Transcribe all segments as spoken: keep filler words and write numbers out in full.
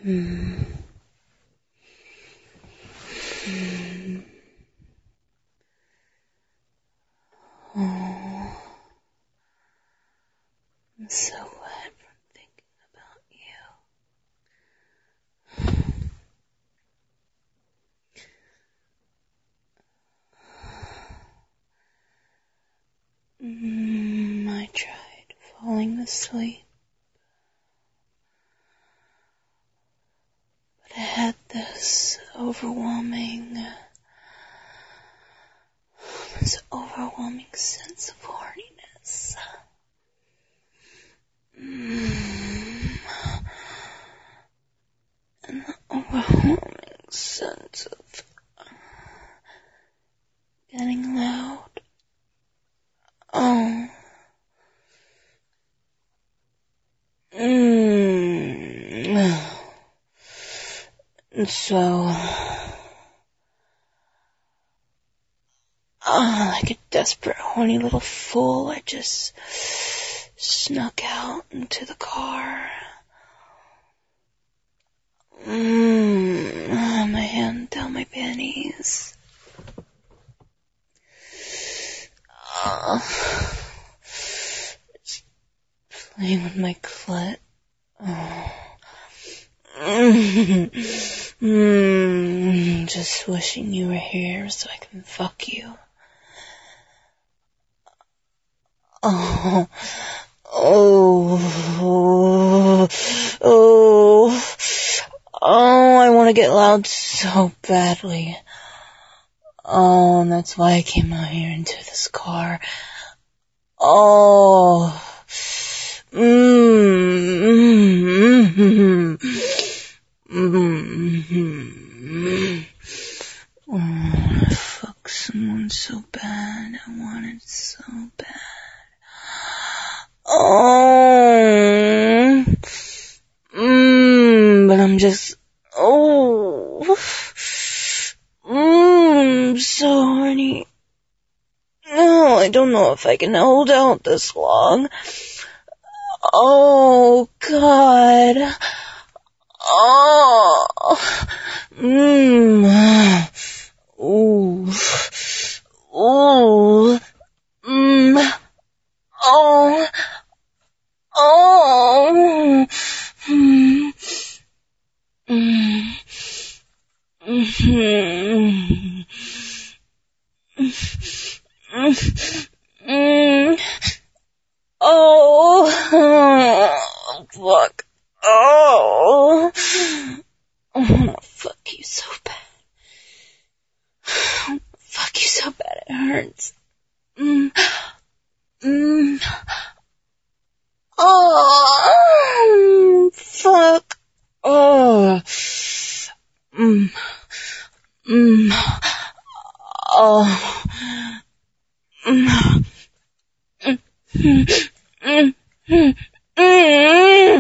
Mm. Mm. Oh, I'm so wet from thinking about you. Mm, I tried falling asleep, but I had this overwhelming, this overwhelming sense of horniness. Mm. An overwhelming sense of getting loud. Oh. Mm. And so, oh, like a desperate, horny little fool, I just snuck out into the car. Mm. My hand down my panties. Oh. Just playing with my clit. Oh. Mm. Mm. Just wishing you were here so I can fuck you. Oh. Oh. Oh. Oh, I want to get loud so badly. Oh, and that's why I came out here into this car. Oh. Mmm. Mm-hmm. Mm-hmm. Oh, I fuck someone so bad. I want it so bad. Oh. Mmm. But I'm just. Oh. Mmm. So horny. No, I don't know if I can hold out this long. Oh, God. Oh. Mmm. Ooh. Ooh. Mmm. Oh. Oh. Mm. Mm. Mm. Mm. Oh. Fuck. Oh. I wanna fuck you so bad. Fuck you so bad it hurts. Mm. Mm. Oh. Fuck. Oh. Mm. Mm. Oh. Mm. Mm. Mm. Mm. Mm.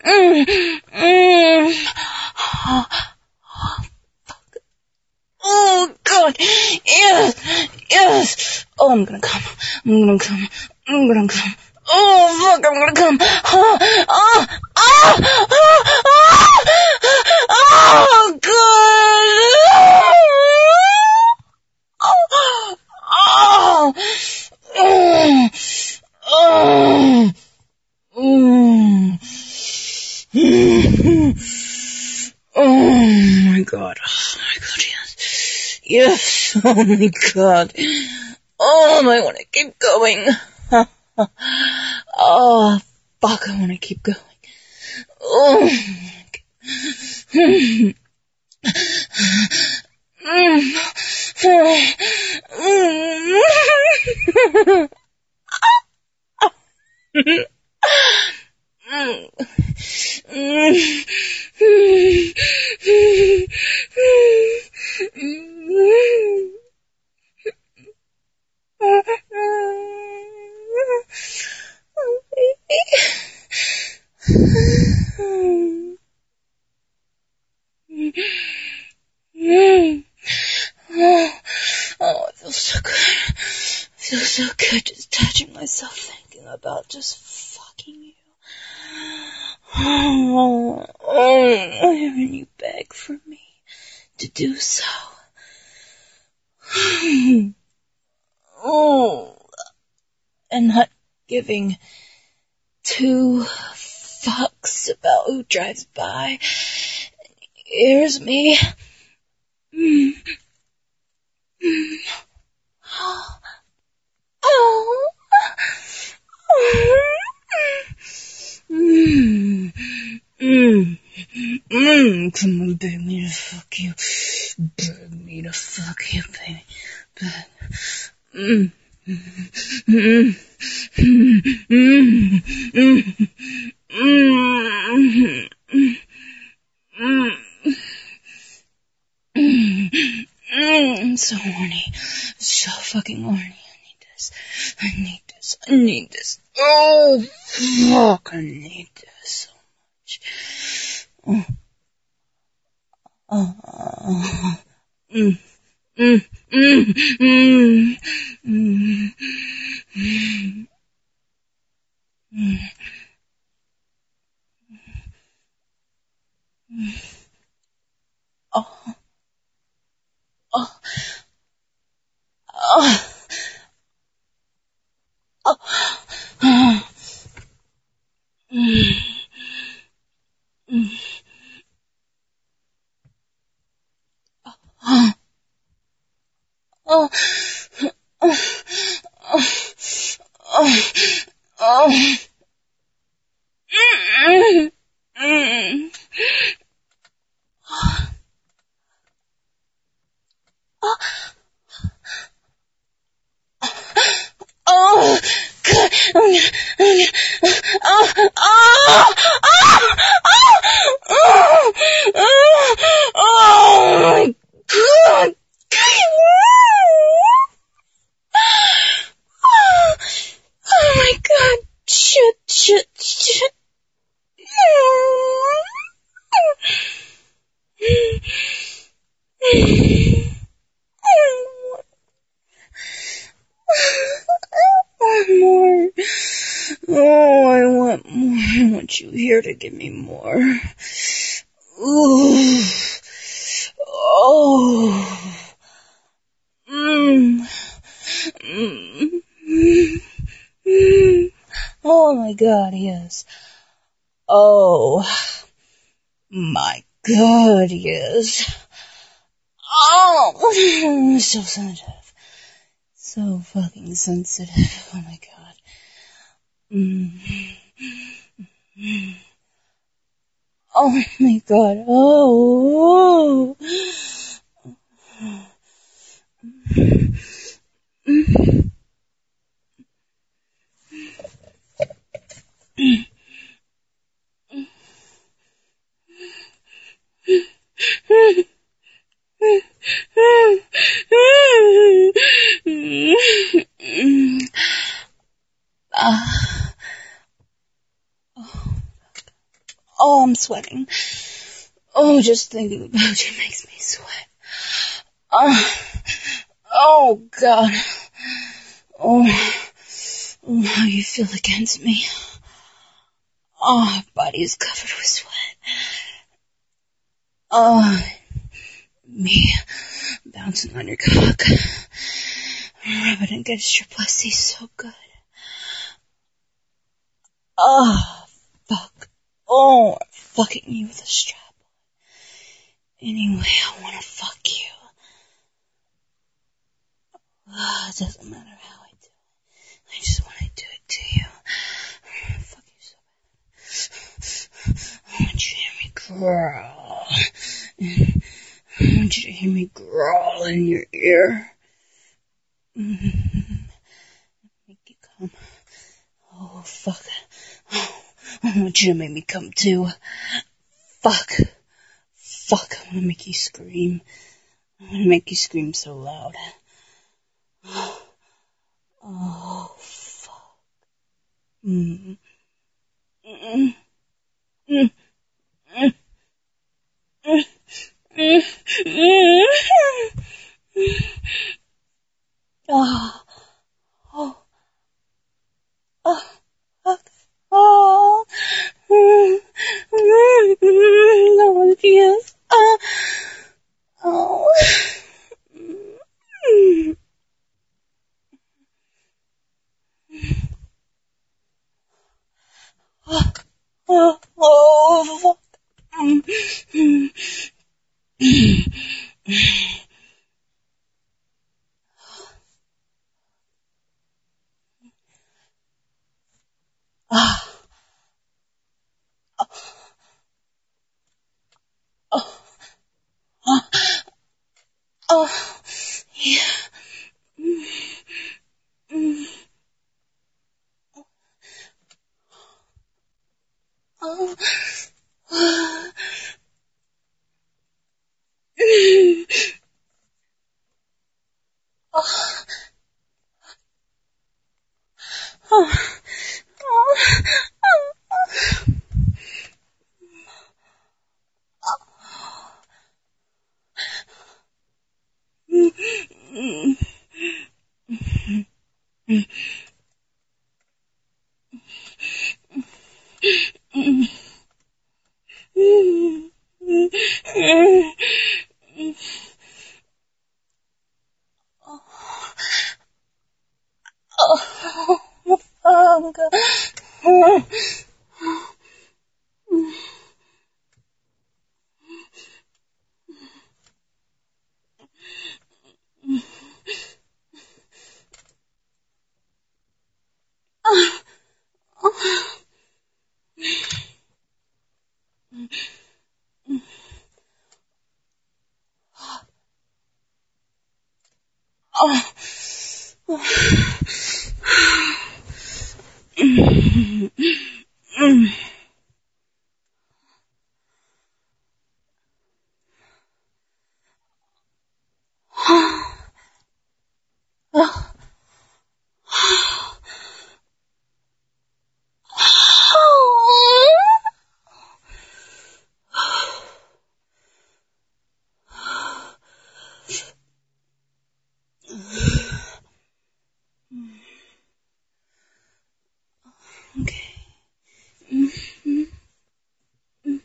Mm. Oh, fuck. Oh, God. Yes. Yes. Oh, I'm gonna come. I'm gonna come. I'm gonna come. Oh, fuck, I'm gonna come. Oh, oh, oh, oh, oh, oh, God. Oh, oh, oh, oh, oh, oh, my God. Oh, my God, yes. Yes, oh, my God. Oh, I want to keep going. Oh, fuck, I want to keep going. Oh, mm. Mm. Oh, it feels so good. It feels so good just touching myself, thinking about just fucking you. Oh, oh, and you beg for me to do so. Oh, and not giving two fucks about who drives by and hears me. Mm. Mm. Oh. Oh. Mm. Mm. Mm. Come on, beg me to fuck you. Beg me to fuck you, baby. Beg. Mm. Mm. Mm. Mm. Mm. Mm. Mm. Mm. I'm so horny. So fucking horny. I need this. I need this. I need this. Oh, fuck. I need this so much. Oh. Oh. Mm. Mm. Mm. Mm. Mm. Mm. Mm. Mm. Oh. Oh. Oh. Oh. Oh. Mm. Mm. Oh. Oh. Oh. Oh. Oh. Oh. Mm. Mm. Oh. Oh, God. I'm gonna, I'm gonna, oh, oh, oh, oh, oh, oh, my God. Oh, oh my God. Shit, shit, shit. I want more. Oh, I want more. I want you here to give me more. Ooh. Oh. Mm. Mm. Mm. Oh my God, yes. Oh my God, yes. Oh, so sensitive. So fucking sensitive. Oh my God. Mm. Mm. Oh my God. Oh. Mm. Uh, oh, I'm sweating. Oh, just thinking about you makes me sweat. Uh, oh, God. Oh, oh, how you feel against me. Oh, my body is covered with sweat. Oh, me bouncing on your cock. Rubbing against your pussy so good. Oh, fuck. Oh, I'm fucking you with a strap. Anyway, I wanna fuck you. Oh, it doesn't matter how I do it. I just wanna do it to you. I wanna fuck you so bad. I want you to hear me growl. I want you to hear me growl in your ear. Mm-hmm. Make you come. Oh, fuck. Oh, I want you to make me come too. Fuck. Fuck, I wanna make you scream. I wanna make you scream so loud. Oh, fuck. Mm. Mm. Mm. Mm. Mm. Mm. Mm. Oh. Oh. Oh. Fuck. Oh. Mm. Oh, oh, fuck. Mm, mm, mm, ah, oh, oh, oh, yeah. Mm, mm, oh, oh, mm, oh, oh, oh, mm, mm, mm, mm, mm, mm, mm. Oh, oh, God. Oh, oh, mm, mm. Oh, okay. Mm, mm, mm,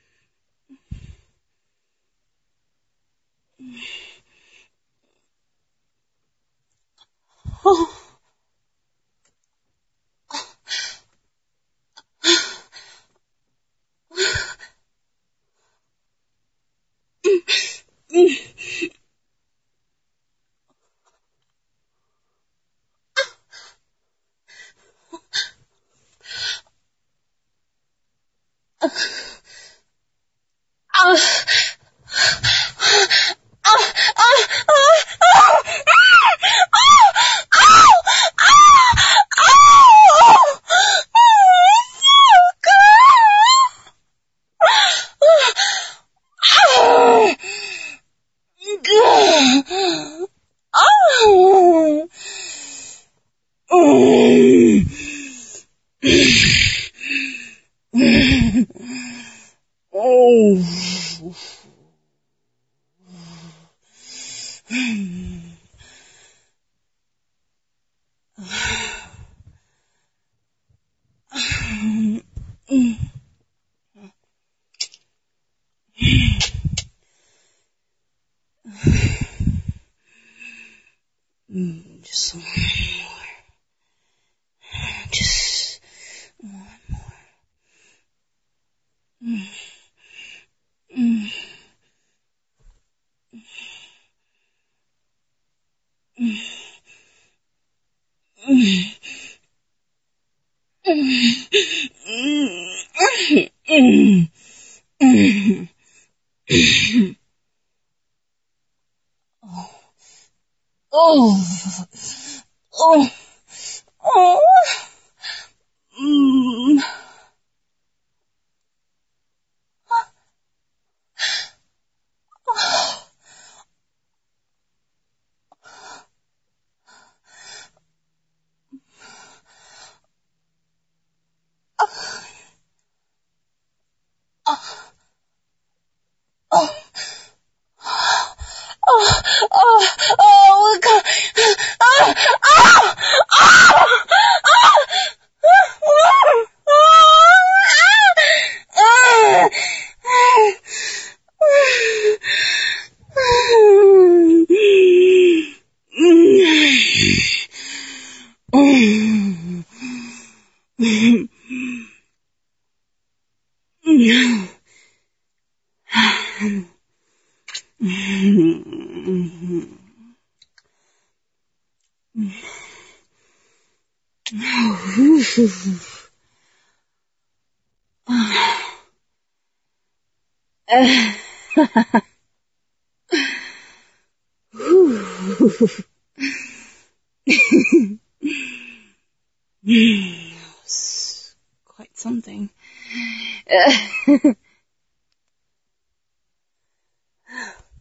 oh, mm, ah, ah, ah, ah, Oh. Mm, just one more. Just one more. Mm, mm, mm, mm, mm, mm, mm. Oh, oh, oh, mm, oh, oh, oh, oh, God. Ah, ah, ah, ah, ah, ah. Quite something.